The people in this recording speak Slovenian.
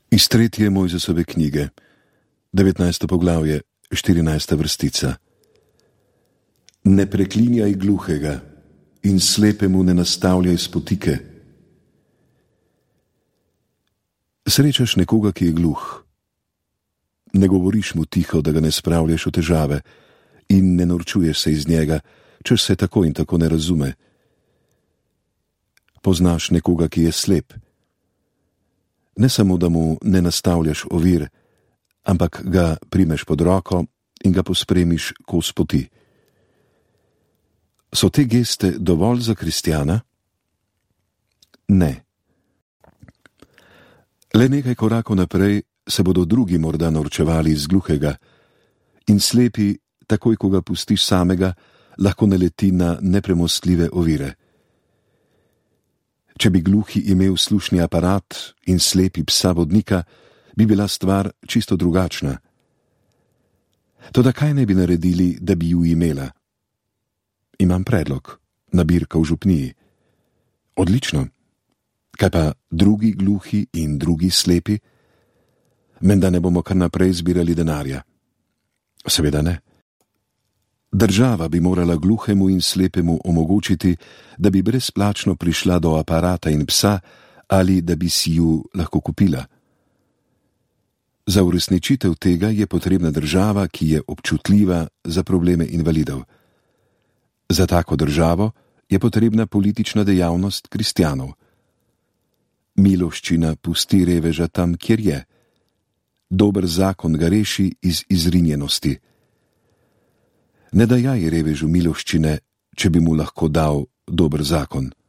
Iz 3. Mojzesove knjige, 19. poglavje, 14. vrstica. Ne preklinjaj gluhega in slepemu ne nastavljaj spotike. Srečaš nekoga, ki je gluh. Ne govoriš mu tiho, da ga ne spravljaš v težave, in ne norčuješ se iz njega, češ se tako in tako ne razume. Poznaš nekoga, ki je slep. Ne samo, da mu ne nastavljaš ovir, ampak ga primeš pod roko in ga pospremiš kos poti. So te geste dovolj za kristjana? Ne. Le nekaj korakov naprej se bodo drugi morda norčevali iz gluhega in slepi, takoj ko ga pustiš samega, lahko naleti na nepremostljive ovire. Če bi gluhi imel slušni aparat in slepi psa vodnika, bi bila stvar čisto drugačna. Toda kaj ne bi naredili, da bi ju imela? Imam predlog, nabirka v župniji. Odlično. Kaj pa drugi gluhi in drugi slepi? Menda ne bomo kar naprej zbirali denarja. Seveda ne. Država bi morala gluhemu in slepemu omogočiti, da bi brezplačno prišla do aparata in psa ali da bi si ju lahko kupila. Za uresničitev tega je potrebna država, ki je občutljiva za probleme invalidov. Za tako državo je potrebna politična dejavnost kristjanov. Miloščina pusti reveža tam, kjer je. Dober zakon ga reši iz izrinjenosti. Ne dajaj revežu miloščine, če bi mu lahko dal dober zakon.